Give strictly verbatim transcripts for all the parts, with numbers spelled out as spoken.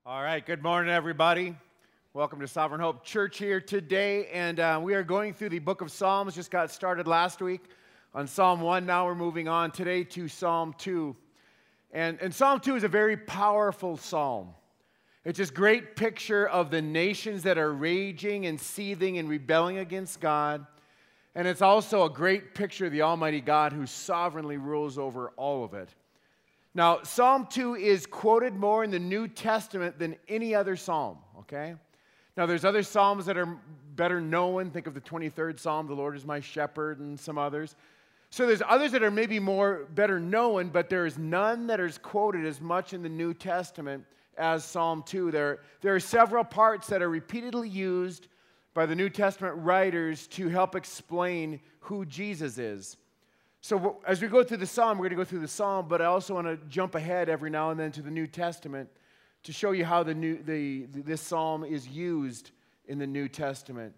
All right, good morning, everybody. Welcome to Sovereign Hope Church here today, and uh, we are going through the book of Psalms. Just got started last week on Psalm one. Now we're moving on today to Psalm two. And, and Psalm two is a very powerful psalm. It's this great picture of the nations that are raging and seething and rebelling against God. And it's also a great picture of the Almighty God who sovereignly rules over all of it. Now, Psalm two is quoted more in the New Testament than any other psalm, okay? Now, there's other psalms that are better known. Think of the twenty-third Psalm, the Lord is my shepherd, and some others. So there's others that are maybe more better known, but there is none that is quoted as much in the New Testament as Psalm two. There, there are several parts that are repeatedly used by the New Testament writers to help explain who Jesus is. So as we go through the psalm, we're going to go through the psalm, but I also want to jump ahead every now and then to the New Testament to show you how the new, the, this psalm is used in the New Testament.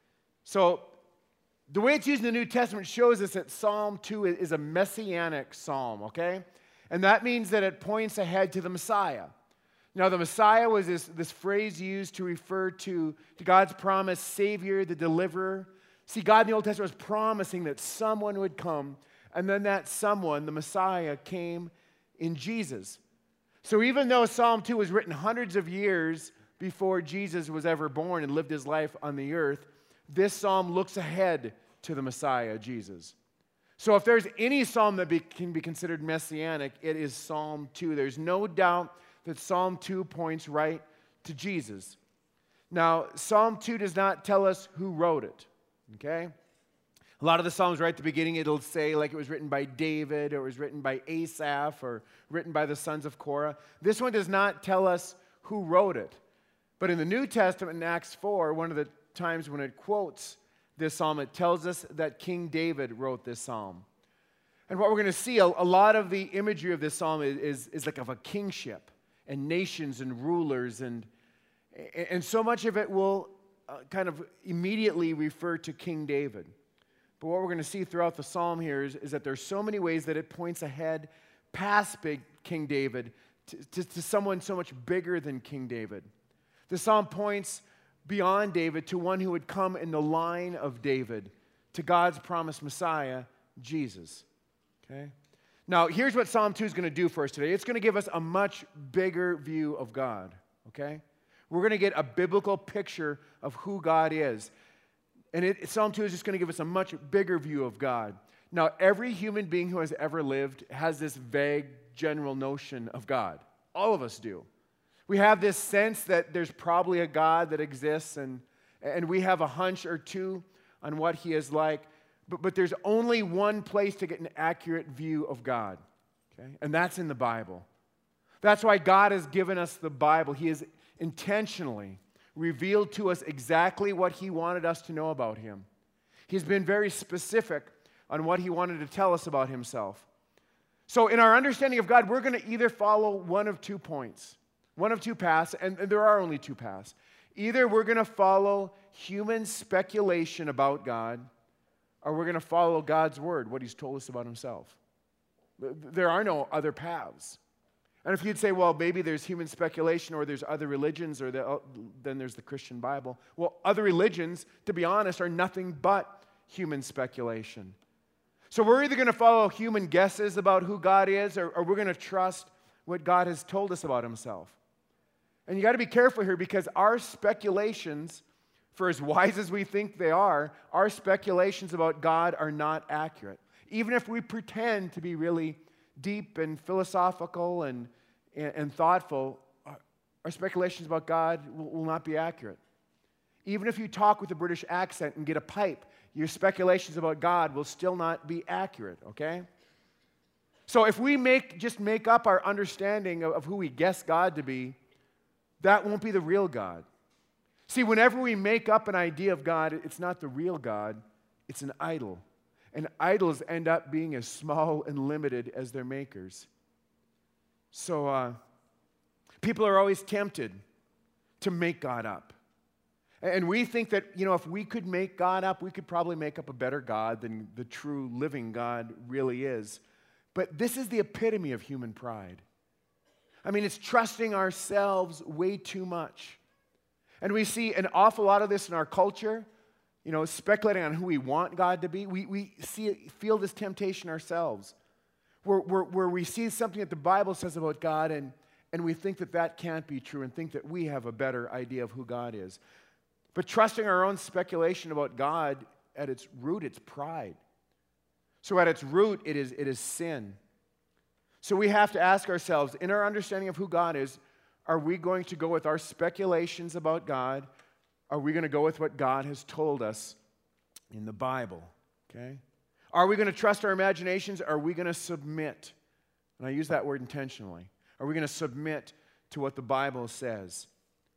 So the way it's used in the New Testament shows us that Psalm two is a messianic psalm, okay? And that means that it points ahead to the Messiah. Now, the Messiah was this, this phrase used to refer to, to God's promised Savior, the deliverer. See, God in the Old Testament was promising that someone would come, and then that someone, the Messiah, came in Jesus. So even though Psalm two was written hundreds of years before Jesus was ever born and lived his life on the earth, this psalm looks ahead to the Messiah, Jesus. So if there's any psalm that be, can be considered messianic, it is Psalm two. There's no doubt that Psalm two points right to Jesus. Now, Psalm two does not tell us who wrote it, okay? A lot of the Psalms right at the beginning, it'll say like it was written by David, or it was written by Asaph, or written by the sons of Korah. This one does not tell us who wrote it. But in the New Testament, in Acts four, one of the times when it quotes this psalm, it tells us that King David wrote this psalm. And what we're going to see, a, a lot of the imagery of this psalm is, is, is like of a kingship, and nations and rulers, and, and so much of it will uh, kind of immediately refer to King David. But what we're going to see throughout the psalm here is, is that there's so many ways that it points ahead past big King David to, to, to someone so much bigger than King David. The psalm points beyond David to one who would come in the line of David, to God's promised Messiah, Jesus. Okay? Now, here's what Psalm two is going to do for us today. It's going to give us a much bigger view of God. Okay? We're going to get a biblical picture of who God is. And it, Psalm two is just going to give us a much bigger view of God. Now, every human being who has ever lived has this vague, general notion of God. All of us do. We have this sense that there's probably a God that exists, and, and we have a hunch or two on what he is like. But, but there's only one place to get an accurate view of God, okay? And that's in the Bible. That's why God has given us the Bible. He has intentionally revealed to us exactly what he wanted us to know about him. He's been very specific on what he wanted to tell us about himself. So in our understanding of God, we're going to either follow one of two points, one of two paths, and, and there are only two paths. Either we're going to follow human speculation about God, or we're going to follow God's word, what he's told us about himself. There are no other paths. And if you'd say, well, maybe there's human speculation, or there's other religions, or the, then there's the Christian Bible. Well, other religions, to be honest, are nothing but human speculation. So we're either going to follow human guesses about who God is, or, or we're going to trust what God has told us about himself. And you got to be careful here, because our speculations, for as wise as we think they are, our speculations about God are not accurate. Even if we pretend to be really deep and philosophical and, and, and thoughtful, our, our speculations about God will, will not be accurate. Even if you talk with a British accent and get a pipe, your speculations about God will still not be accurate, okay? So if we make just make up our understanding of, of who we guess God to be, that won't be the real God. See, whenever we make up an idea of God, it's not the real God, it's an idol. And idols end up being as small and limited as their makers. So uh, people are always tempted to make God up. And we think that, you know, if we could make God up, we could probably make up a better God than the true living God really is. But this is the epitome of human pride. I mean, it's trusting ourselves way too much. And we see an awful lot of this in our culture, you know, speculating on who we want God to be. We, we see it, feel this temptation ourselves, where, where, where we see something that the Bible says about God, and, and we think that that can't be true and think that we have a better idea of who God is. But trusting our own speculation about God, at its root, it's pride. So at its root, it is, it is sin. So we have to ask ourselves, in our understanding of who God is, are we going to go with our speculations about God? Are we going to go with what God has told us in the Bible? Okay? Are we going to trust our imaginations? Are we going to submit? And I use that word intentionally. Are we going to submit to what the Bible says?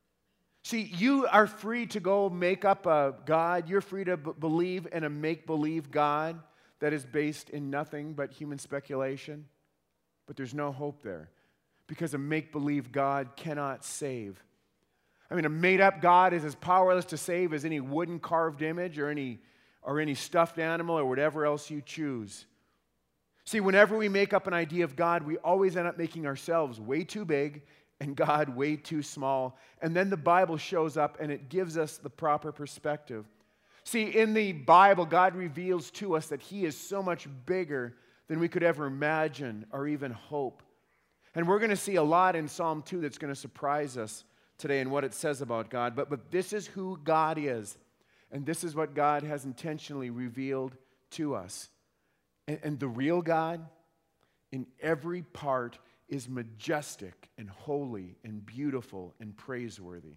See, you are free to go make up a God. You're free to b- believe in a make-believe God that is based in nothing but human speculation. But there's no hope there, because a make-believe God cannot save. I mean, a made-up God is as powerless to save as any wooden carved image or any, or any stuffed animal or whatever else you choose. See, whenever we make up an idea of God, we always end up making ourselves way too big and God way too small. And then the Bible shows up and it gives us the proper perspective. See, in the Bible, God reveals to us that He is so much bigger than we could ever imagine or even hope. And we're going to see a lot in Psalm two that's going to surprise us today in what it says about God. But, but this is who God is. And this is what God has intentionally revealed to us. And, and the real God, in every part, is majestic and holy and beautiful and praiseworthy.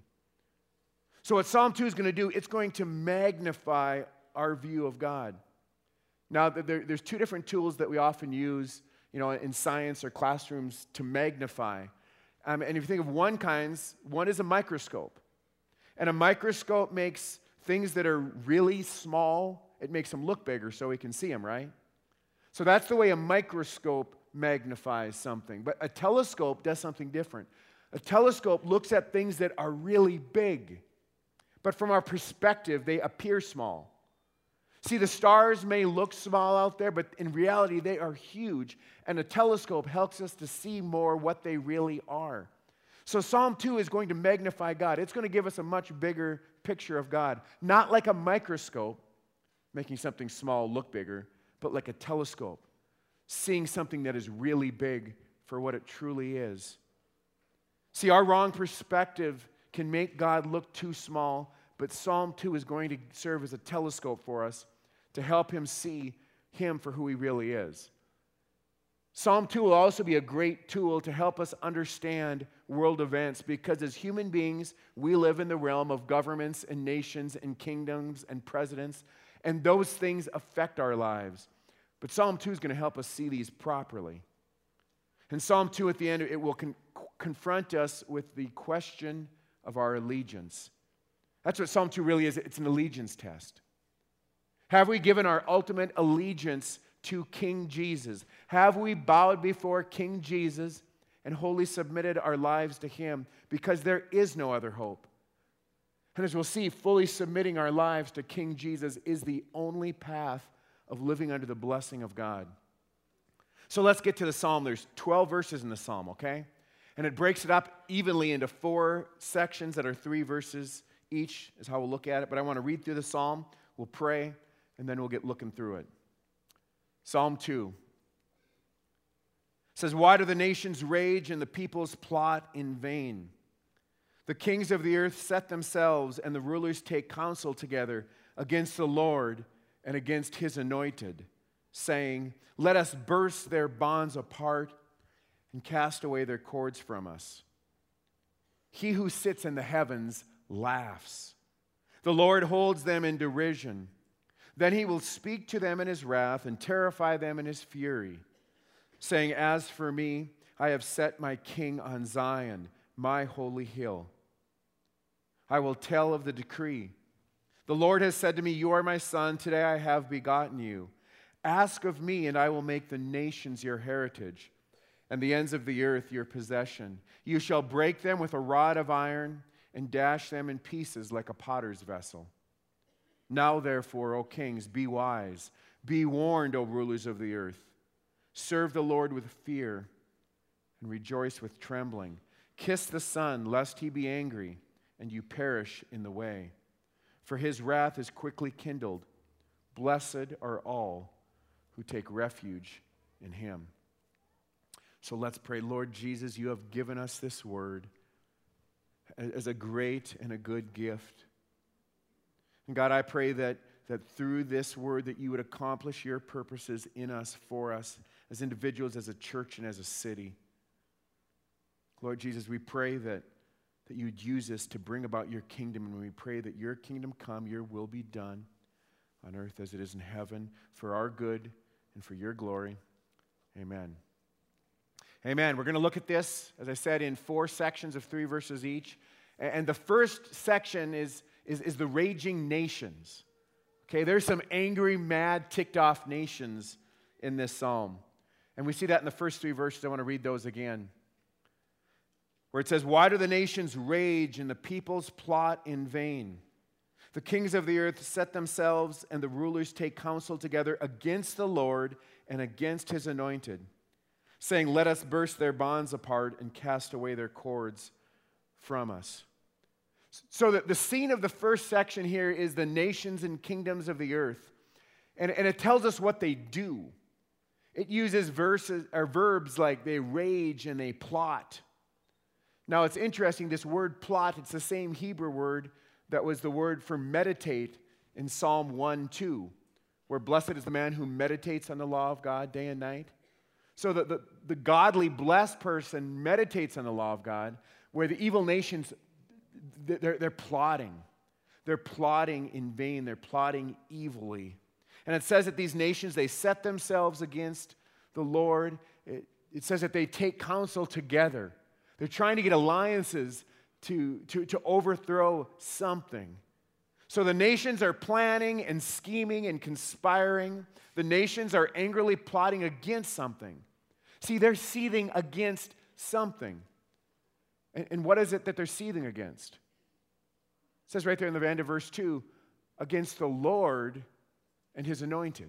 So what Psalm two is going to do, it's going to magnify our view of God. Now, there, there's two different tools that we often use, you know, in science or classrooms to magnify. Um, and if you think of one kinds, one is a microscope. And a microscope makes things that are really small, it makes them look bigger so we can see them, right? So that's the way a microscope magnifies something. But a telescope does something different. A telescope looks at things that are really big, but from our perspective, they appear small. See, the stars may look small out there, but in reality, they are huge. And a telescope helps us to see more what they really are. So Psalm two is going to magnify God. It's going to give us a much bigger picture of God. Not like a microscope, making something small look bigger, but like a telescope, seeing something that is really big for what it truly is. See, our wrong perspective can make God look too small, but Psalm two is going to serve as a telescope for us to help him see him for who he really is. Psalm two will also be a great tool to help us understand world events, because as human beings, we live in the realm of governments and nations and kingdoms and presidents, and those things affect our lives. But Psalm two is going to help us see these properly. In Psalm two at the end, it will con- confront us with the question of our allegiance. That's what Psalm two really is. It's an allegiance test. Have we given our ultimate allegiance to King Jesus? Have we bowed before King Jesus and wholly submitted our lives to Him? Because there is no other hope. And as we'll see, fully submitting our lives to King Jesus is the only path of living under the blessing of God. So let's get to the psalm. There's twelve verses in the psalm, okay? And it breaks it up evenly into four sections that are three verses each, is how we'll look at it. But I want to read through the psalm, we'll pray, and then we'll get looking through it. Psalm two says, "Why do the nations rage and the peoples plot in vain? The kings of the earth set themselves, and the rulers take counsel together against the Lord and against His anointed, saying, let us burst their bonds apart and cast away their cords from us. He who sits in the heavens laughs. The Lord holds them in derision. Then He will speak to them in His wrath and terrify them in His fury, saying, as for me, I have set my king on Zion, my holy hill. I will tell of the decree. The Lord has said to me, you are my son, today I have begotten you. Ask of me, and I will make the nations your heritage, and the ends of the earth your possession. You shall break them with a rod of iron, and dash them in pieces like a potter's vessel. Now therefore, O kings, be wise. Be warned, O rulers of the earth. Serve the Lord with fear, and rejoice with trembling. Kiss the Son, lest he be angry, and you perish in the way. For his wrath is quickly kindled. Blessed are all who take refuge in him. So let's pray. Lord Jesus, you have given us this word as a great and a good gift. And God, I pray that, that through this word that you would accomplish your purposes in us, for us, as individuals, as a church, and as a city. Lord Jesus, we pray that, that you would use us to bring about your kingdom, and we pray that your kingdom come, your will be done on earth as it is in heaven, for our good and for your glory. Amen. Amen. We're going to look at this, as I said, in four sections of three verses each. And the first section is, is, is the raging nations. Okay, there's some angry, mad, ticked-off nations in this psalm. And we see that in the first three verses. I want to read those again. Where it says, "Why do the nations rage and the peoples plot in vain? The kings of the earth set themselves, and the rulers take counsel together against the Lord and against his anointed, saying, let us burst their bonds apart and cast away their cords from us." So the, the scene of the first section here is the nations and kingdoms of the earth. And, and it tells us what they do. It uses verses or verbs like they rage and they plot. Now it's interesting, this word plot, it's the same Hebrew word that was the word for meditate in Psalm one two, where blessed is the man who meditates on the law of God day and night. So the, the, the godly, blessed person meditates on the law of God, where the evil nations, they're, they're plotting. They're plotting in vain. They're plotting evilly. And it says that these nations, they set themselves against the Lord. It, it says that they take counsel together. They're trying to get alliances to, to, to overthrow something. So the nations are planning and scheming and conspiring. The nations are angrily plotting against something. See, they're seething against something. And, and what is it that they're seething against? It says right there in the end of verse two, against the Lord and his anointed.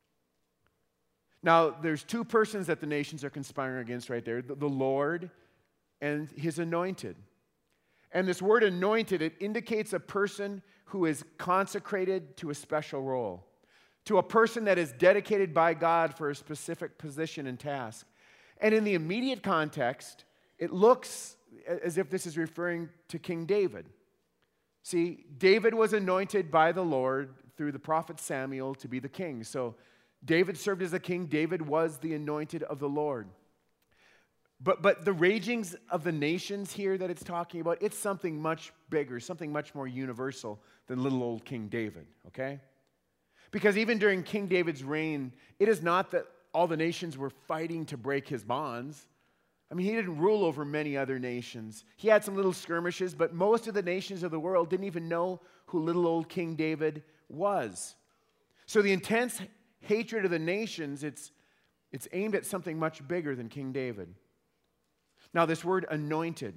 Now, there's two persons that the nations are conspiring against right there, the, the Lord and his anointed. And this word anointed, it indicates a person who is consecrated to a special role, to a person that is dedicated by God for a specific position and task. And in the immediate context, it looks as if this is referring to King David. See, David was anointed by the Lord through the prophet Samuel to be the king. So David served as a king. David was the anointed of the Lord. But, but the ragings of the nations here that it's talking about, it's something much bigger, something much more universal than little old King David, okay? Because even during King David's reign, it is not that all the nations were fighting to break his bonds. I mean, he didn't rule over many other nations. He had some little skirmishes, but most of the nations of the world didn't even know who little old King David was. So the intense hatred of the nations, it's, it's aimed at something much bigger than King David. Now, this word anointed,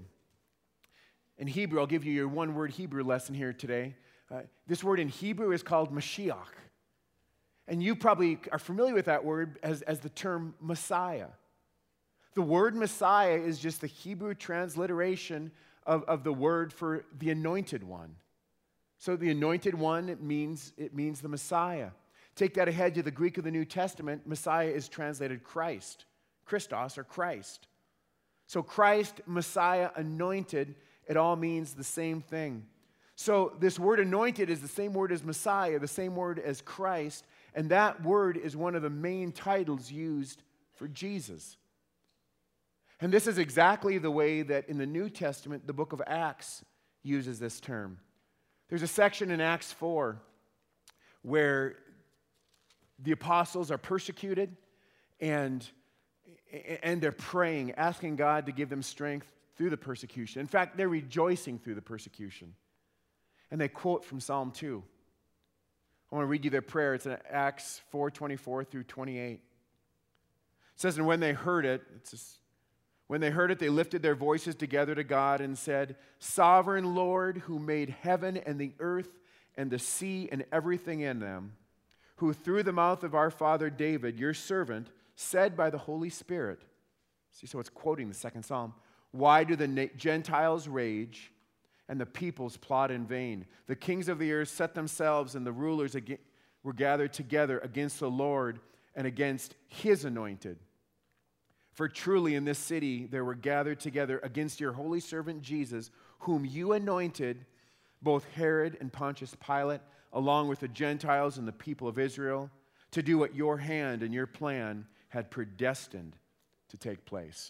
in Hebrew, I'll give you your one-word Hebrew lesson here today. Uh, this word in Hebrew is called Mashiach. And you probably are familiar with that word as, as the term Messiah. The word Messiah is just the Hebrew transliteration of, of the word for the anointed one. So the anointed one, it means, it means the Messiah. Take that ahead to the Greek of the New Testament. Messiah is translated Christ, Christos or Christ. So Christ, Messiah, anointed, it all means the same thing. So this word anointed is the same word as Messiah, the same word as Christ, and that word is one of the main titles used for Jesus. And this is exactly the way that in the New Testament, the book of Acts uses this term. There's a section in Acts four where the apostles are persecuted and And they're praying, asking God to give them strength through the persecution. In fact, they're rejoicing through the persecution. And they quote from Psalm two. I want to read you their prayer. It's in Acts four twenty-four through twenty-eight. It says, and when they heard it, it's just, when they heard it, they lifted their voices together to God and said, Sovereign Lord, who made heaven and the earth and the sea and everything in them, who through the mouth of our father David, your servant, said by the Holy Spirit, See, so it's quoting the second psalm. Why do the na- Gentiles rage and the peoples plot in vain? The kings of the earth set themselves, and the rulers ag- were gathered together against the Lord and against his anointed. For truly in this city there were gathered together against your holy servant Jesus, whom you anointed, both Herod and Pontius Pilate, along with the Gentiles and the people of Israel, to do what your hand and your plan had predestined to take place.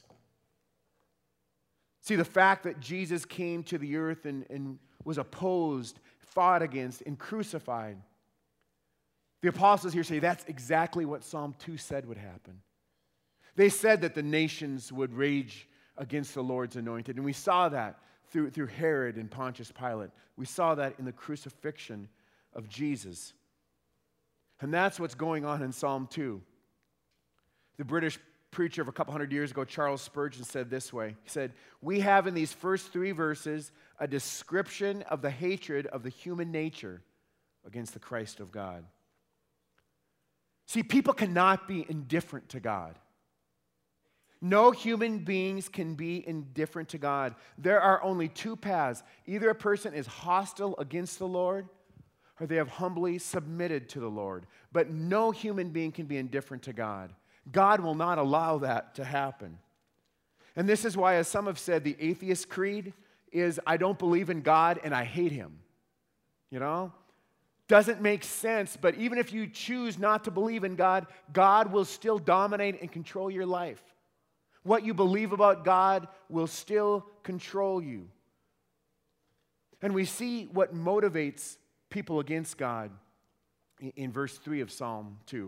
See, the fact that Jesus came to the earth and, and was opposed, fought against, and crucified, the apostles here say that's exactly what Psalm two said would happen. They said that the nations would rage against the Lord's anointed, and we saw that through, through Herod and Pontius Pilate. We saw that in the crucifixion of Jesus. And that's what's going on in Psalm two. The British preacher of a couple hundred years ago, Charles Spurgeon, said this way. He said, we have in these first three verses a description of the hatred of the human nature against the Christ of God. See, people cannot be indifferent to God. No human beings can be indifferent to God. There are only two paths. Either a person is hostile against the Lord, or they have humbly submitted to the Lord. But no human being can be indifferent to God. God will not allow that to happen. And this is why, as some have said, the atheist creed is, I don't believe in God and I hate him. You know? Doesn't make sense, but even if you choose not to believe in God, God will still dominate and control your life. What you believe about God will still control you. And we see what motivates people against God in verse three of Psalm two,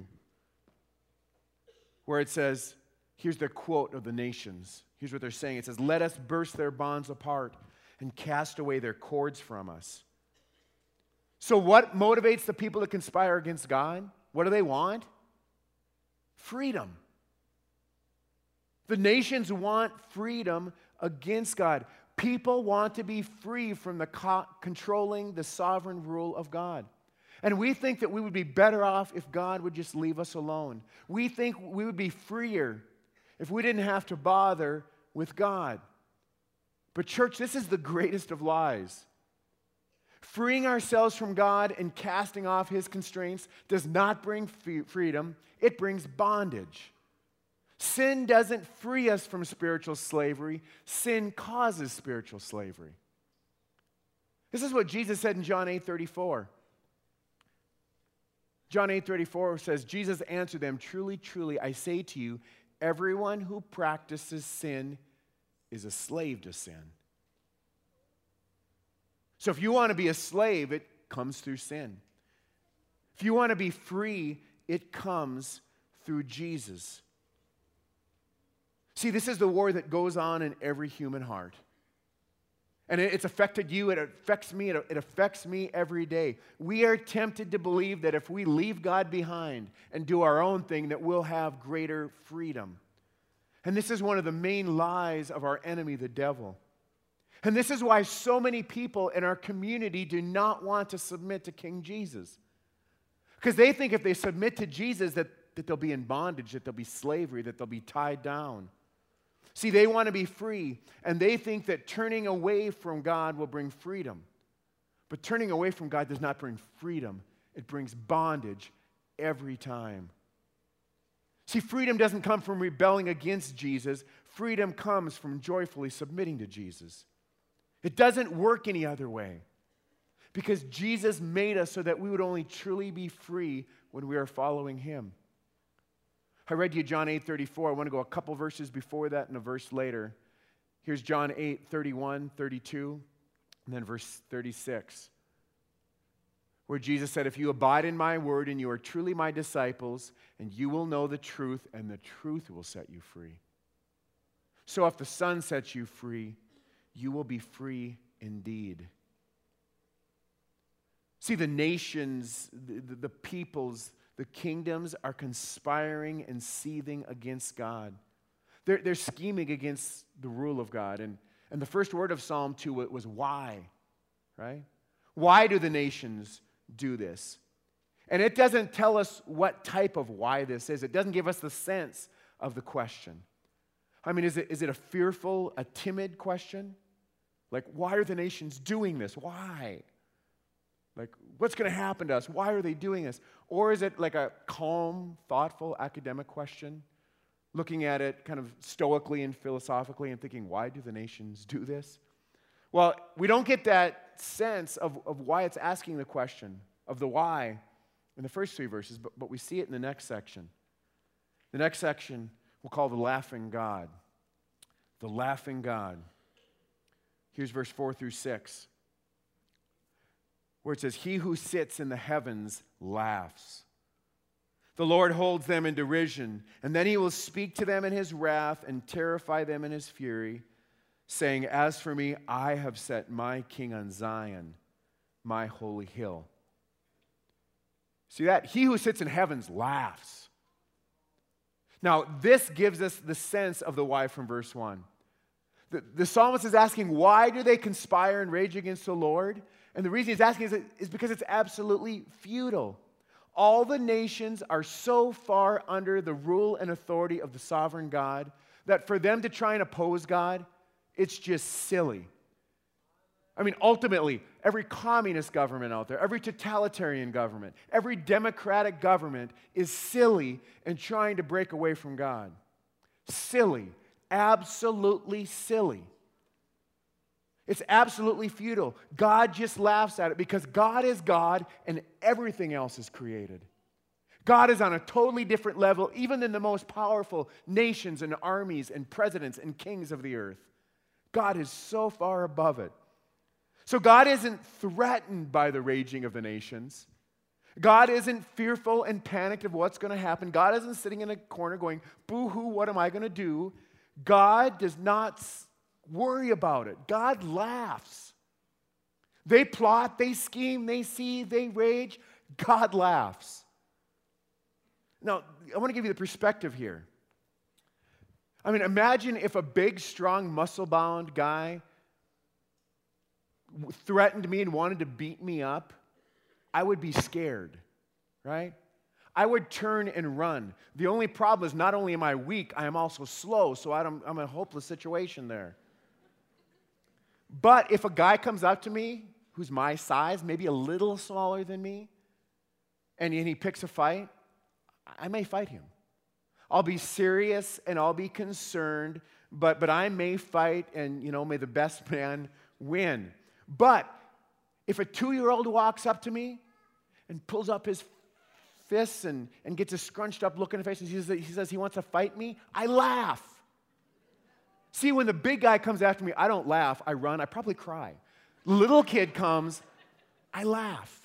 where it says, here's the quote of the nations. Here's what they're saying. It says, let us burst their bonds apart and cast away their cords from us. So what motivates the people to conspire against God? What do they want? Freedom. The nations want freedom against God. People want to be free from the co- controlling the sovereign rule of God. And we think that we would be better off if God would just leave us alone. We think we would be freer if we didn't have to bother with God. But church, this is the greatest of lies. Freeing ourselves from God and casting off his constraints does not bring freedom. It brings bondage. Sin doesn't free us from spiritual slavery. Sin causes spiritual slavery. This is what Jesus said in John eight thirty-four. John eight thirty-four says, Jesus answered them, truly, truly, I say to you, everyone who practices sin is a slave to sin. So if you want to be a slave, it comes through sin. If you want to be free, it comes through Jesus. See, this is the war that goes on in every human heart. And it's affected you, it affects me, it affects me every day. We are tempted to believe that if we leave God behind and do our own thing, that we'll have greater freedom. And this is one of the main lies of our enemy, the devil. And this is why so many people in our community do not want to submit to King Jesus. Because they think if they submit to Jesus that, that they'll be in bondage, that there'll be slavery, that they'll be tied down. See, they want to be free, and they think that turning away from God will bring freedom. But turning away from God does not bring freedom. It brings bondage every time. See, freedom doesn't come from rebelling against Jesus. Freedom comes from joyfully submitting to Jesus. It doesn't work any other way, because Jesus made us so that we would only truly be free when we are following him. I read you John eight thirty-four. I want to go a couple verses before that and a verse later. Here's John eight thirty-one, thirty-two, and then verse thirty-six, where Jesus said, if you abide in my word and you are truly my disciples, and you will know the truth, and the truth will set you free. So if the Son sets you free, you will be free indeed. See, the nations, the, the, the peoples, the kingdoms are conspiring and seething against God. They're, they're scheming against the rule of God. And, and the first word of Psalm two was why, right? Why do the nations do this? And it doesn't tell us what type of why this is. It doesn't give us the sense of the question. I mean, is it, is it a fearful, a timid question? Like, why are the nations doing this? Why? Like, what's going to happen to us? Why are they doing this? Or is it like a calm, thoughtful, academic question, looking at it kind of stoically and philosophically and thinking, why do the nations do this? Well, we don't get that sense of, of why it's asking the question, of the why, in the first three verses, but, but we see it in the next section. The next section we'll call the laughing God. The laughing God. Here's verse four through six. Where it says, he who sits in the heavens laughs. The Lord holds them in derision, and then he will speak to them in his wrath and terrify them in his fury, saying, as for me, I have set my king on Zion, my holy hill. See that? He who sits in heavens laughs. Now, this gives us the sense of the why from verse one. The, the psalmist is asking, why do they conspire and rage against the Lord? And the reason he's asking is, is because it's absolutely futile. All the nations are so far under the rule and authority of the sovereign God that for them to try and oppose God, it's just silly. I mean, ultimately, every communist government out there, every totalitarian government, every democratic government is silly in trying to break away from God. Silly. Absolutely silly. It's absolutely futile. God just laughs at it because God is God and everything else is created. God is on a totally different level even than the most powerful nations and armies and presidents and kings of the earth. God is so far above it. So God isn't threatened by the raging of the nations. God isn't fearful and panicked of what's going to happen. God isn't sitting in a corner going, boo-hoo, what am I going to do? God does not worry about it. God laughs. They plot, they scheme, they see, they rage. God laughs. Now, I want to give you the perspective here. I mean, imagine if a big, strong, muscle-bound guy threatened me and wanted to beat me up. I would be scared, right? I would turn and run. The only problem is not only am I weak, I am also slow, so I'm, I'm in a hopeless situation there. But if a guy comes up to me who's my size, maybe a little smaller than me, and he picks a fight, I may fight him. I'll be serious and I'll be concerned, but, but I may fight and, you know, may the best man win. But if a two-year-old walks up to me and pulls up his fists and, and gets a scrunched up look in the face and he says, he says he wants to fight me, I laugh. See, when the big guy comes after me, I don't laugh, I run, I probably cry. Little kid comes, I laugh.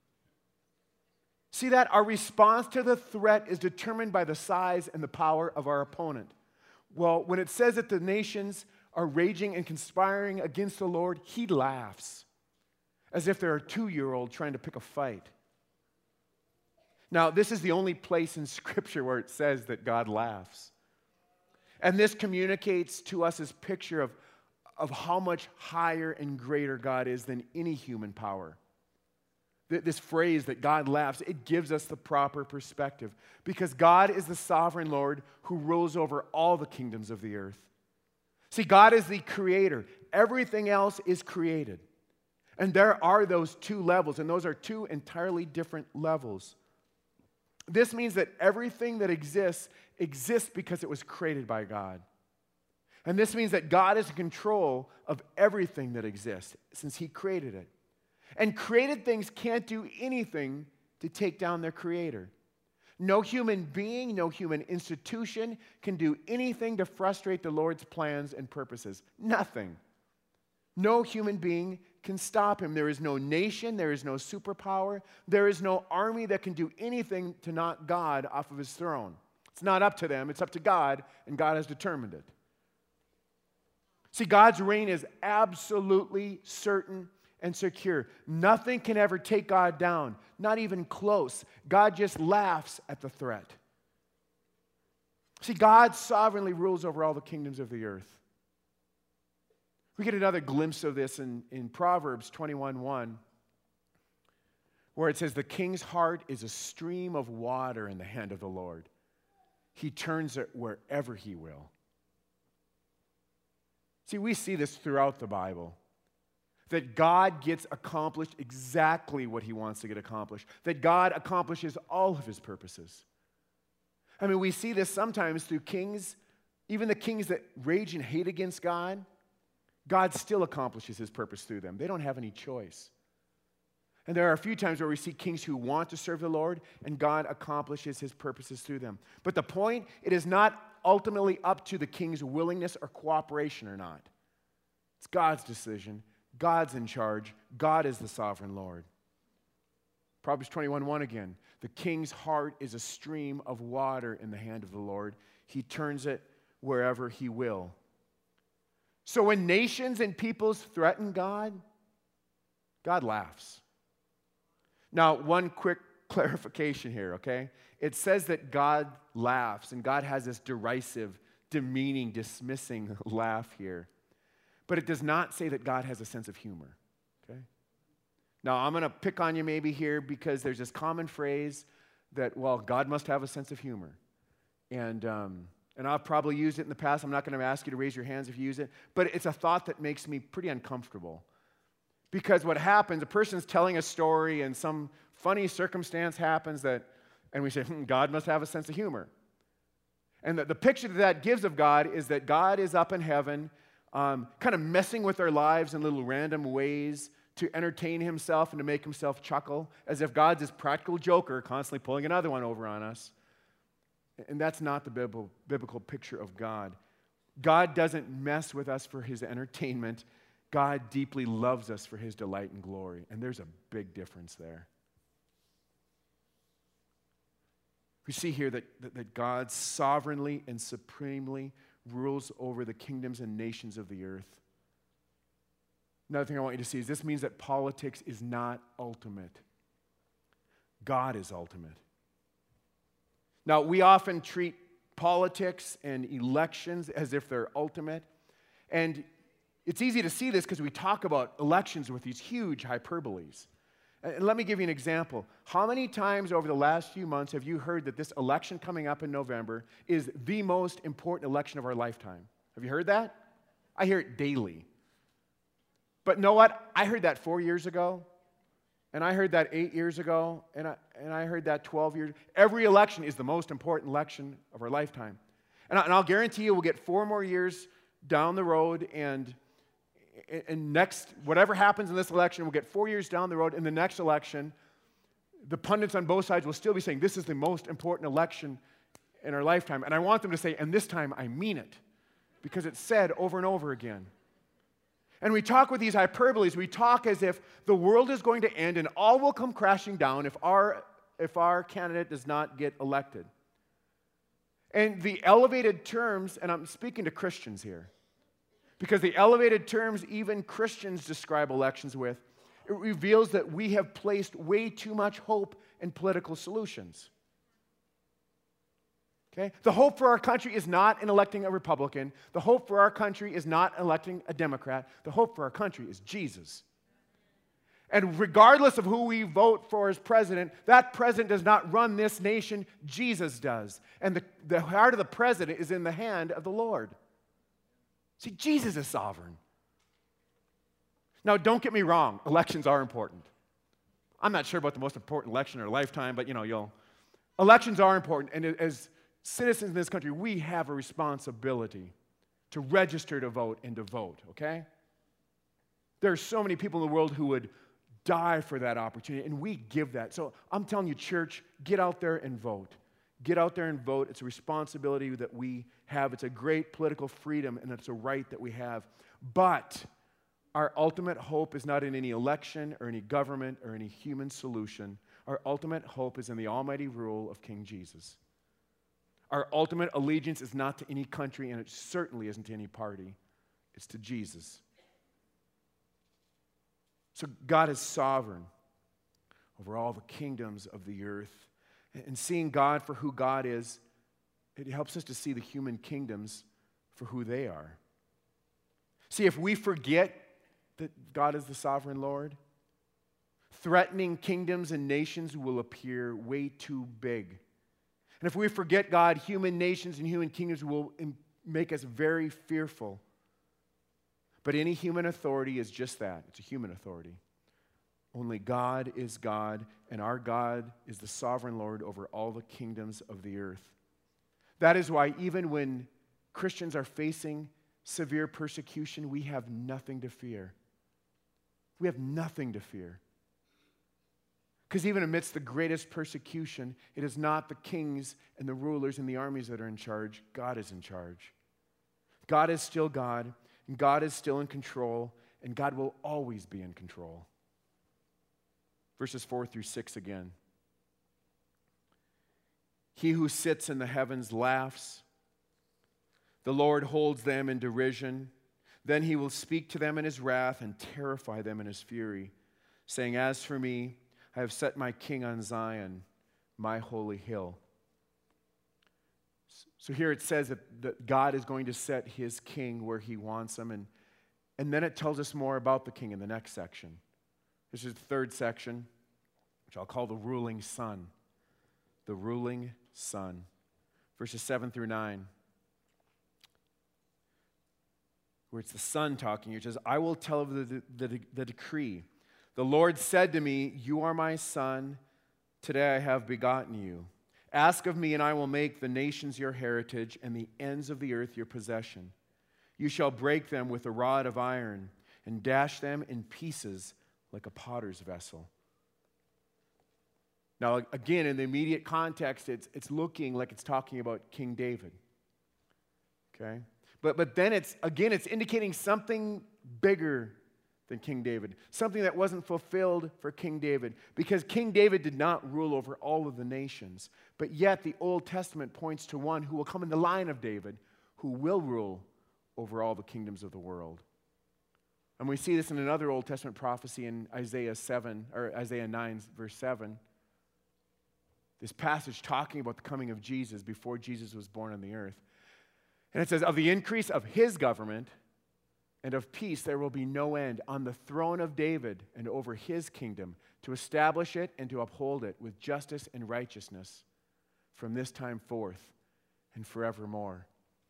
See that? Our response to the threat is determined by the size and the power of our opponent. Well, when it says that the nations are raging and conspiring against the Lord, he laughs, as if they're a two-year-old trying to pick a fight. Now, this is the only place in Scripture where it says that God laughs. And this communicates to us this picture of, of how much higher and greater God is than any human power. This phrase that God laughs, it gives us the proper perspective because God is the sovereign Lord who rules over all the kingdoms of the earth. See, God is the creator. Everything else is created. And there are those two levels, and those are two entirely different levels. This means that everything that exists exists because it was created by God. And this means that God is in control of everything that exists since he created it. And created things can't do anything to take down their creator. No human being, no human institution can do anything to frustrate the Lord's plans and purposes. Nothing. No human being can stop him. There is no nation, there is no superpower, there is no army that can do anything to knock God off of his throne. It's not up to them, it's up to God, and God has determined it. See, God's reign is absolutely certain and secure. Nothing can ever take God down, not even close. God just laughs at the threat. See, God sovereignly rules over all the kingdoms of the earth. We get another glimpse of this in, in Proverbs twenty-one one, where it says, the king's heart is a stream of water in the hand of the Lord. He turns it wherever he will. See, we see this throughout the Bible, that God gets accomplished exactly what he wants to get accomplished, that God accomplishes all of his purposes. I mean, we see this sometimes through kings, even the kings that rage and hate against God, God still accomplishes his purpose through them. They don't have any choice. And there are a few times where we see kings who want to serve the Lord, and God accomplishes his purposes through them. But the point, it is not ultimately up to the king's willingness or cooperation or not. It's God's decision. God's in charge. God is the sovereign Lord. Proverbs twenty-one one again. The king's heart is a stream of water in the hand of the Lord. He turns it wherever he will. So when nations and peoples threaten God, God laughs. Now, one quick clarification here, okay? It says that God laughs, and God has this derisive, demeaning, dismissing laugh here. But it does not say that God has a sense of humor, okay? Now, I'm going to pick on you maybe here because there's this common phrase that, well, God must have a sense of humor. And, um, and I've probably used it in the past. I'm not going to ask you to raise your hands if you use it. But it's a thought that makes me pretty uncomfortable. Because what happens, a person's telling a story and some funny circumstance happens that, and we say, hmm, God must have a sense of humor. And the, the picture that that gives of God is that God is up in heaven, um, kind of messing with our lives in little random ways to entertain himself and to make himself chuckle, as if God's this practical joker constantly pulling another one over on us. And that's not the biblical, biblical picture of God. God doesn't mess with us for his entertainment. God deeply loves us for his delight and glory. And there's a big difference there. We see here that, that, that God sovereignly and supremely rules over the kingdoms and nations of the earth. Another thing I want you to see is this means that politics is not ultimate. God is ultimate. Now, we often treat politics and elections as if they're ultimate. And it's easy to see this because we talk about elections with these huge hyperboles. And let me give you an example. How many times over the last few months have you heard that this election coming up in November is the most important election of our lifetime? Have you heard that? I hear it daily. But know what? I heard that four years ago, and I heard that eight years ago, and I, and I heard that twelve years. Every election is the most important election of our lifetime. And, I, and I'll guarantee you we'll get four more years down the road, and And next, whatever happens in this election, we'll get four years down the road. In the next election, the pundits on both sides will still be saying, this is the most important election in our lifetime. And I want them to say, and this time I mean it, because it's said over and over again. And we talk with these hyperboles. We talk as if the world is going to end and all will come crashing down if our, if our candidate does not get elected. And the elevated terms, and I'm speaking to Christians here, because the elevated terms even Christians describe elections with, it reveals that we have placed way too much hope in political solutions. Okay? The hope for our country is not in electing a Republican. The hope for our country is not electing a Democrat. The hope for our country is Jesus. And regardless of who we vote for as president, that president does not run this nation. Jesus does. And the, the heart of the president is in the hand of the Lord. See, Jesus is sovereign. Now, don't get me wrong. Elections are important. I'm not sure about the most important election in our lifetime, but, you know, you'll... Elections are important, and as citizens in this country, we have a responsibility to register to vote and to vote, okay? There are so many people in the world who would die for that opportunity, and we give that. So I'm telling you, church, get out there and vote. Get out there and vote. It's a responsibility that we have. It's a great political freedom, and it's a right that we have. But our ultimate hope is not in any election or any government or any human solution. Our ultimate hope is in the almighty rule of King Jesus. Our ultimate allegiance is not to any country, and it certainly isn't to any party. It's to Jesus. So God is sovereign over all the kingdoms of the earth. And seeing God for who God is, it helps us to see the human kingdoms for who they are. See, if we forget that God is the sovereign Lord, threatening kingdoms and nations will appear way too big. And if we forget God, human nations and human kingdoms will make us very fearful. But any human authority is just that. It's a human authority. Only God is God, and our God is the sovereign Lord over all the kingdoms of the earth. That is why even when Christians are facing severe persecution, we have nothing to fear. We have nothing to fear. Because even amidst the greatest persecution, it is not the kings and the rulers and the armies that are in charge. God is in charge. God is still God, and God is still in control, and God will always be in control. Verses four through six again. He who sits in the heavens laughs. The Lord holds them in derision. Then he will speak to them in his wrath and terrify them in his fury, saying, as for me, I have set my king on Zion, my holy hill. So here it says that, that God is going to set his king where he wants him. And, and then it tells us more about the king in the next section. This is the third section, which I'll call the ruling son. The ruling son. Verses seven through nine. Where it's the son talking. It says, I will tell of the, the, the, the decree. The Lord said to me, you are my son. Today I have begotten you. Ask of me, and I will make the nations your heritage and the ends of the earth your possession. You shall break them with a rod of iron and dash them in pieces like a potter's vessel. Now, again, in the immediate context, it's, it's looking like it's talking about King David. Okay? But, but then it's, again, it's indicating something bigger than King David. Something that wasn't fulfilled for King David. Because King David did not rule over all of the nations. But yet the Old Testament points to one who will come in the line of David, who will rule over all the kingdoms of the world. And we see this in another Old Testament prophecy in Isaiah seven, or Isaiah nine, verse seven. This passage talking about the coming of Jesus before Jesus was born on the earth. And it says, of the increase of his government and of peace there will be no end on the throne of David and over his kingdom, to establish it and to uphold it with justice and righteousness from this time forth and forevermore.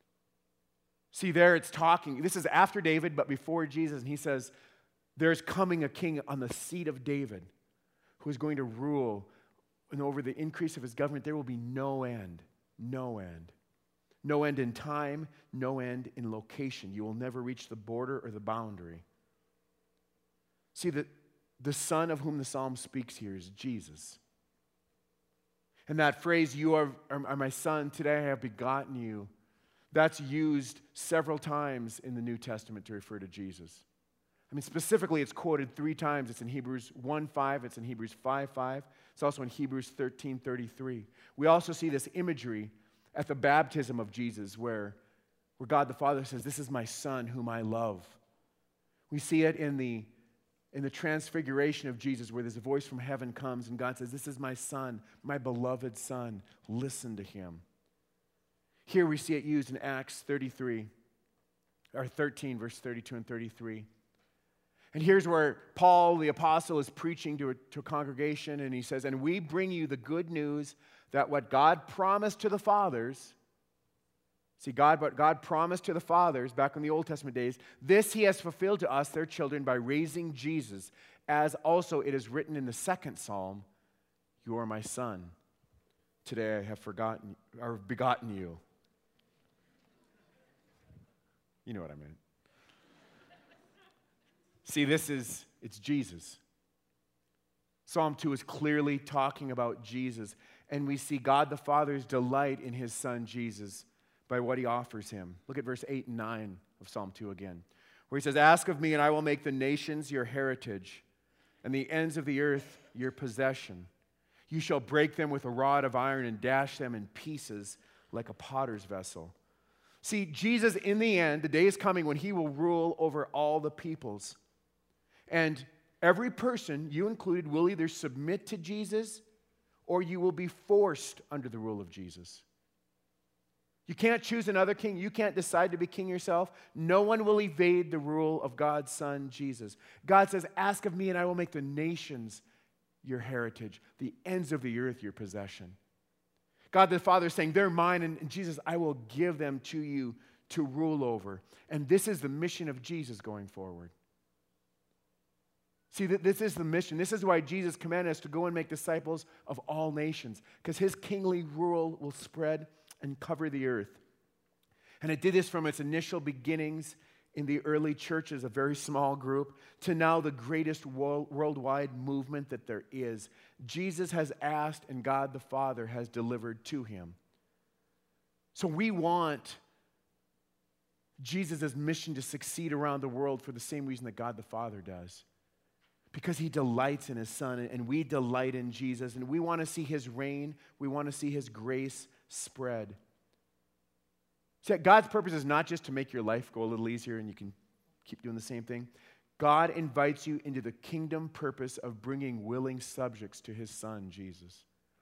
See, there it's talking. This is after David, but before Jesus. And he says, there's coming a king on the seat of David who is going to rule, and over the increase of his government there will be no end. No end. No end in time, no end in location. You will never reach the border or the boundary. See, the, the son of whom the psalm speaks here is Jesus. And that phrase, you are, are my son, today I have begotten you, that's used several times in the New Testament to refer to Jesus. I mean, specifically, it's quoted three times. It's in Hebrews one five, it's in Hebrews five five, it's also in Hebrews thirteen thirty-three. We also see this imagery at the baptism of Jesus, where, where God the Father says, this is my son whom I love. We see it in the, in the transfiguration of Jesus, where there's a voice from heaven comes and God says, this is my son, my beloved son, listen to him. Here we see it used in Acts thirty-three, or thirteen, verse thirty-two and thirty-three. And here's where Paul, the apostle, is preaching to a, to a congregation, and he says, and we bring you the good news that what God promised to the fathers, see, God, what God promised to the fathers back in the Old Testament days, this he has fulfilled to us, their children, by raising Jesus, as also it is written in the second psalm, you are my son. Today I have forgotten, or begotten you. You know what I mean. See, this is, it's Jesus. Psalm two is clearly talking about Jesus. And we see God the Father's delight in his son Jesus by what he offers him. Look at verse eight and nine of Psalm two again, where he says, ask of me and I will make the nations your heritage and the ends of the earth your possession. You shall break them with a rod of iron and dash them in pieces like a potter's vessel. See, Jesus, in the end, the day is coming when he will rule over all the peoples. And every person, you included, will either submit to Jesus or you will be forced under the rule of Jesus. You can't choose another king. You can't decide to be king yourself. No one will evade the rule of God's Son, Jesus. God says, ask of me and I will make the nations your heritage, the ends of the earth your possession. God the Father is saying, they're mine, and Jesus, I will give them to you to rule over. And this is the mission of Jesus going forward. See, this is the mission. This is why Jesus commanded us to go and make disciples of all nations, because his kingly rule will spread and cover the earth. And it did this from its initial beginnings in the early churches, a very small group, to now the greatest world, worldwide movement that there is. Jesus has asked, and God the Father has delivered to him. So we want Jesus' mission to succeed around the world for the same reason that God the Father does. Because he delights in his Son, and we delight in Jesus, and we want to see his reign, we want to see his grace spread. See, God's purpose is not just to make your life go a little easier and you can keep doing the same thing. God invites you into the kingdom purpose of bringing willing subjects to his Son, Jesus.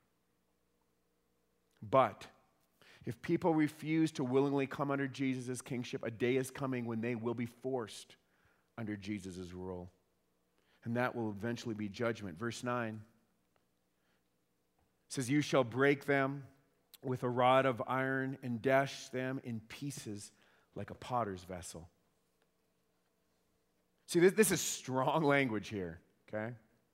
But if people refuse to willingly come under Jesus' kingship, a day is coming when they will be forced under Jesus' rule. And that will eventually be judgment. Verse nine says, "You shall break them with a rod of iron and dash them in pieces like a potter's vessel." See, this, this is strong language here, okay?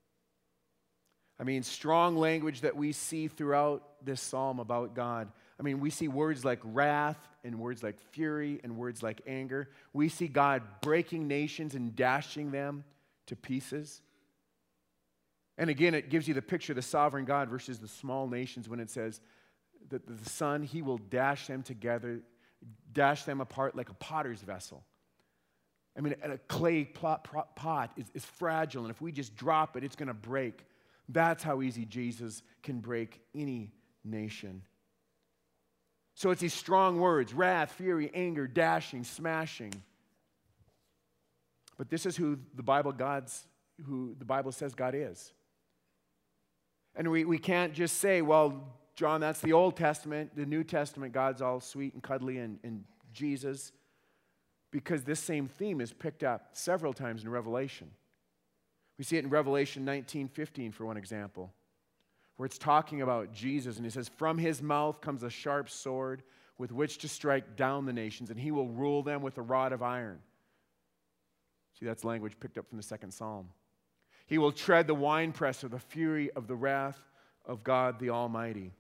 I mean, strong language that we see throughout this psalm about God. I mean, we see words like wrath and words like fury and words like anger. We see God breaking nations and dashing them to pieces. And again, it gives you the picture of the sovereign God versus the small nations when it says that the Son, he will dash them together, dash them apart like a potter's vessel. I mean, a clay pot, pot is, is fragile, and if we just drop it, it's going to break. That's how easy Jesus can break any nation. So it's these strong words: wrath, fury, anger, dashing, smashing. But this is who the Bible God's who the Bible says God is. And we, we can't just say, well, John, that's the Old Testament. The New Testament, God's all sweet and cuddly and, and Jesus. Because this same theme is picked up several times in Revelation. We see it in Revelation nineteen fifteen, for one example, where it's talking about Jesus, and it says, "From his mouth comes a sharp sword with which to strike down the nations, and he will rule them with a rod of iron." See, that's language picked up from the second psalm. "He will tread the winepress of the fury of the wrath of God the Almighty."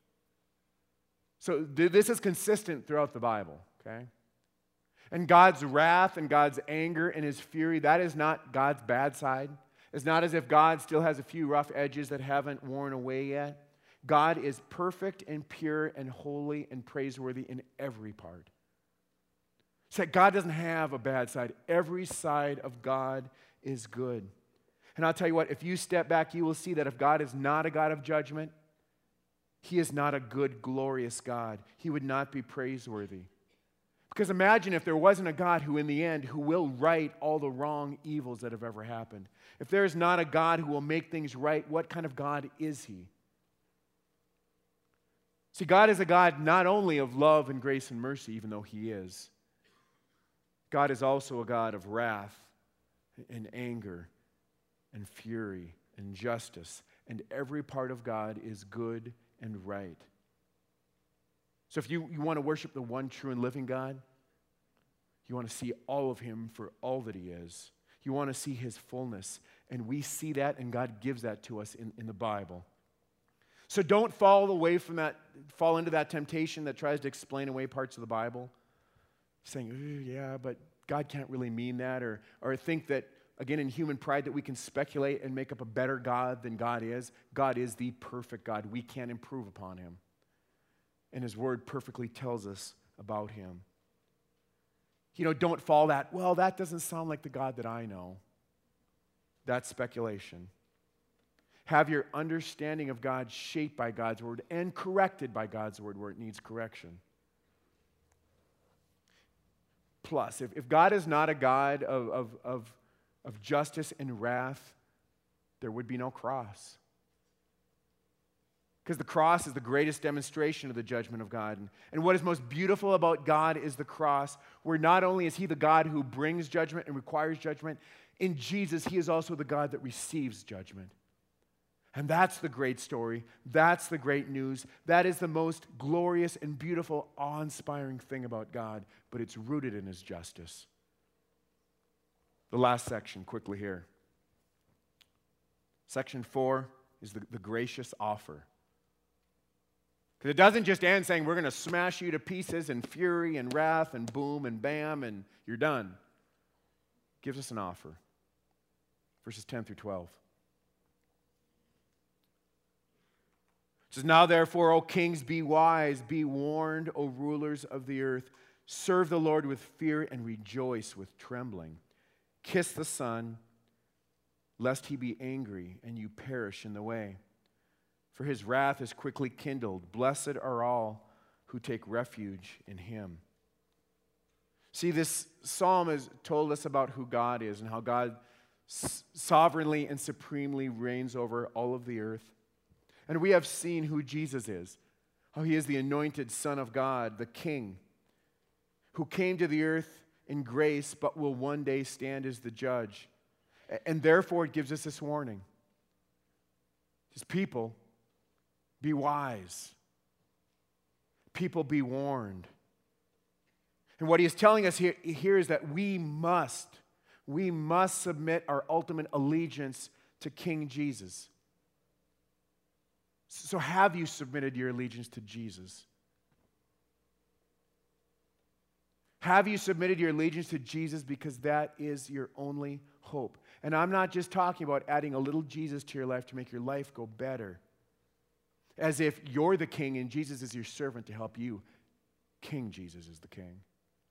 So th- this is consistent throughout the Bible, okay? And God's wrath and God's anger and his fury, that is not God's bad side. It's not as if God still has a few rough edges that haven't worn away yet. God is perfect and pure and holy and praiseworthy in every part. So God doesn't have a bad side. Every side of God is good. And I'll tell you what, if you step back, you will see that if God is not a God of judgment, he is not a good, glorious God. He would not be praiseworthy. Because imagine if there wasn't a God who in the end, who will right all the wrong evils that have ever happened. If there is not a God who will make things right, what kind of God is he? See, God is a God not only of love and grace and mercy, even though he is. God is also a God of wrath and anger and fury and justice. And every part of God is good and right. So if you, you want to worship the one true and living God, you want to see all of him for all that he is. You want to see his fullness. And we see that, and God gives that to us in, in the Bible. So don't fall away from that, fall into that temptation that tries to explain away parts of the Bible, saying, yeah, but God can't really mean that, or, or think that, again, in human pride, that we can speculate and make up a better God than God is. God is the perfect God. We can't improve upon him. And his word perfectly tells us about him. You know, don't fall that, well, that doesn't sound like the God that I know. That's speculation. Have your understanding of God shaped by God's word and corrected by God's word where it needs correction. Plus, if, if God is not a God of, of, of, of justice and wrath, there would be no cross. Because the cross is the greatest demonstration of the judgment of God. And, and what is most beautiful about God is the cross, where not only is he the God who brings judgment and requires judgment, in Jesus, he is also the God that receives judgment. And that's the great story. That's the great news. That is the most glorious and beautiful, awe-inspiring thing about God, but it's rooted in his justice. The last section, quickly here. Section four is the, the gracious offer. Because it doesn't just end saying we're going to smash you to pieces in fury and wrath and boom and bam and you're done. It gives us an offer. Verses ten through twelve. It says, now therefore, O kings, be wise, be warned, O rulers of the earth. Serve the Lord with fear and rejoice with trembling. Kiss the Son, lest he be angry and you perish in the way. For his wrath is quickly kindled. Blessed are all who take refuge in him. See, this psalm has told us about who God is and how God sovereignly and supremely reigns over all of the earth. And we have seen who Jesus is, how he is the anointed Son of God, the King, who came to the earth in grace but will one day stand as the judge. And therefore it gives us this warning. His people, be wise. People, be warned. And what he is telling us here, here is that we must, we must submit our ultimate allegiance to King Jesus. So have you submitted your allegiance to Jesus? Have you submitted your allegiance to Jesus because that is your only hope? And I'm not just talking about adding a little Jesus to your life to make your life go better. As if you're the king and Jesus is your servant to help you. King Jesus is the king.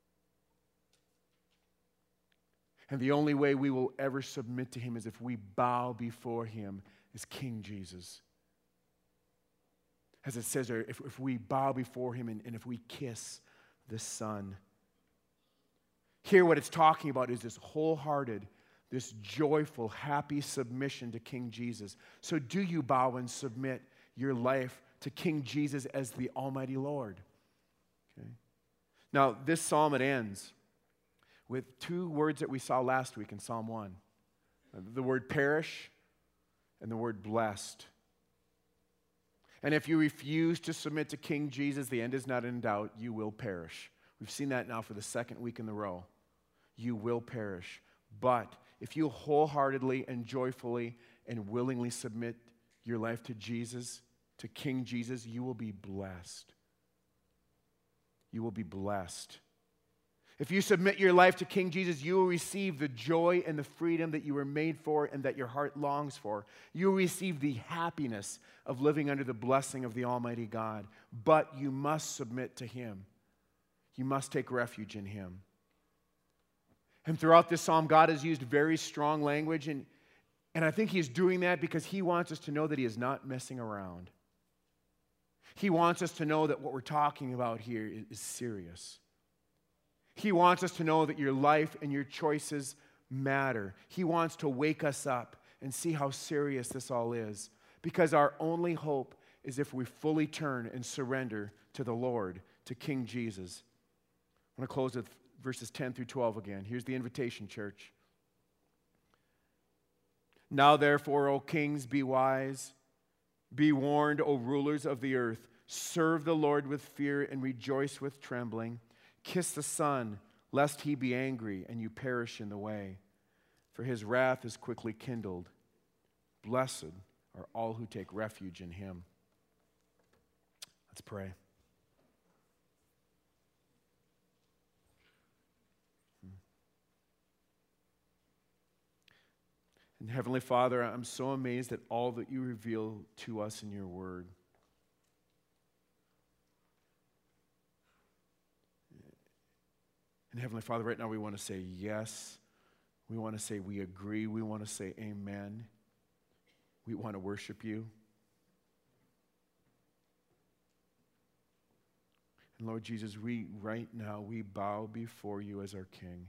And the only way we will ever submit to him is if we bow before him as King Jesus. As it says there, if, if we bow before him and, and if we kiss the Son. Here what it's talking about is this wholehearted, this joyful, happy submission to King Jesus. So do you bow and submit your life to King Jesus as the Almighty Lord? Okay. Now, this psalm, it ends with two words that we saw last week in Psalm one. The word perish and the word blessed. And if you refuse to submit to King Jesus, the end is not in doubt. You will perish. We've seen that now for the second week in the row. You will perish. But if you wholeheartedly and joyfully and willingly submit your life to Jesus, to King Jesus, you will be blessed. You will be blessed. If you submit your life to King Jesus, you will receive the joy and the freedom that you were made for and that your heart longs for. You will receive the happiness of living under the blessing of the Almighty God. But you must submit to him. You must take refuge in him. And throughout this psalm, God has used very strong language, and, and I think he's doing that because he wants us to know that he is not messing around. He wants us to know that what we're talking about here is, is serious. He wants us to know that your life and your choices matter. He wants to wake us up and see how serious this all is. Because our only hope is if we fully turn and surrender to the Lord, to King Jesus. I'm going to close with verses ten through twelve again. Here's the invitation, church. Now therefore, O kings, be wise. Be warned, O rulers of the earth. Serve the Lord with fear and rejoice with trembling. Kiss the Son, lest he be angry and you perish in the way. For his wrath is quickly kindled. Blessed are all who take refuge in him. Let's pray. And Heavenly Father, I'm so amazed at all that you reveal to us in your word. And Heavenly Father, right now we want to say yes. We want to say we agree. We want to say amen. We want to worship you. And Lord Jesus, we right now, we bow before you as our King.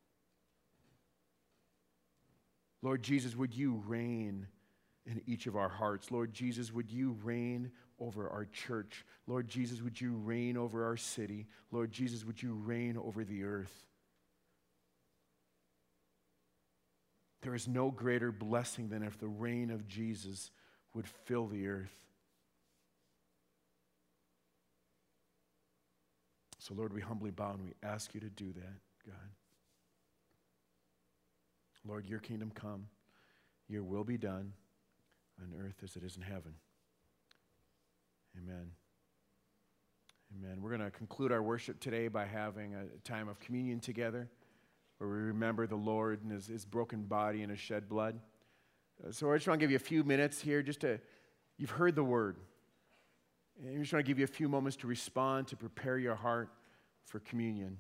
Lord Jesus, would you reign in each of our hearts? Lord Jesus, would you reign over our church? Lord Jesus, would you reign over our city? Lord Jesus, would you reign over the earth? There is no greater blessing than if the reign of Jesus would fill the earth. So, Lord, we humbly bow and we ask you to do that, God. Lord, your kingdom come, your will be done on earth as it is in heaven. Amen. Amen. We're going to conclude our worship today by having a time of communion together where we remember the Lord and his, his broken body and his shed blood. Uh, so I just want to give you a few minutes here just to, you've heard the word. And I just want to give you a few moments to respond, to prepare your heart for communion.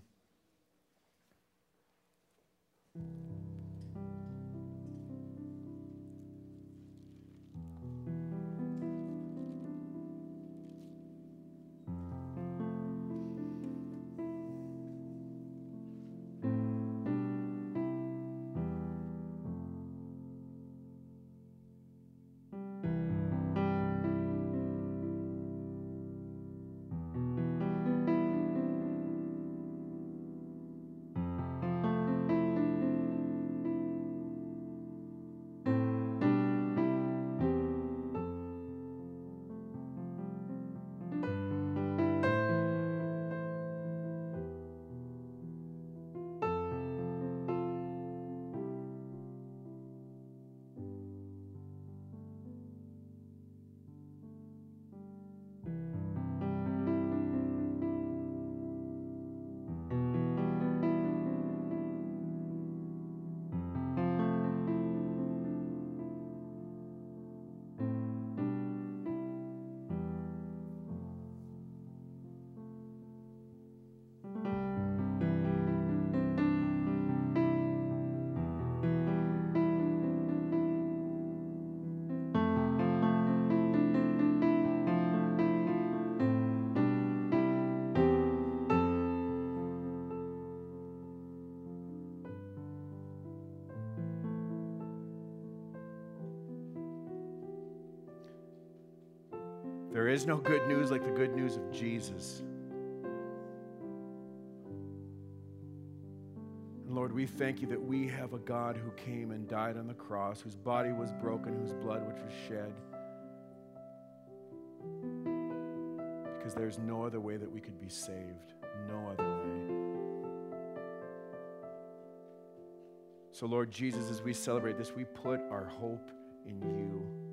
There is no good news like the good news of Jesus. And Lord, we thank you that we have a God who came and died on the cross, whose body was broken, whose blood which was shed. Because there's no other way that we could be saved. No other way. So Lord Jesus, as we celebrate this, we put our hope in you.